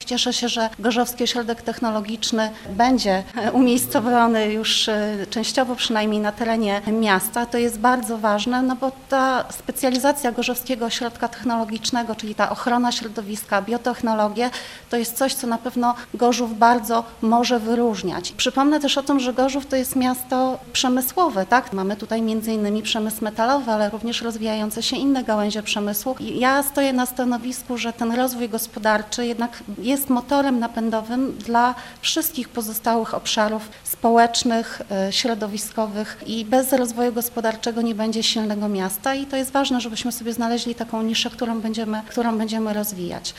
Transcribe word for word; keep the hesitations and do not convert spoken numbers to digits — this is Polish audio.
cieszę się, że Gorzowski Ośrodek Technologiczny będzie umiejscowiony już częściowo przynajmniej na terenie miasta. To jest bardzo ważne, no bo ta specjalizacja Gorzowskiego Ośrodka Technologicznego, czyli ta ochrona środowiska, biotechnologie, to jest coś, co na pewno Gorzów bardzo może wyróżniać. Przypomnę też o tym, że Gorzów to jest miasto przemysłowe, tak? Mamy tutaj między innymi przemysł metalowy, ale również rozwijające się inne gałęzie przemysłu. I ja stoję na stanowisku, że ten rozwój gospodarczy jednak jest motorem napędowym dla wszystkich pozostałych obszarów społecznych, środowiskowych i bez rozwoju gospodarczego nie będzie silnego miasta i to jest ważne, żebyśmy sobie znaleźli taką niszę, którą będziemy, którą będziemy rozwijać.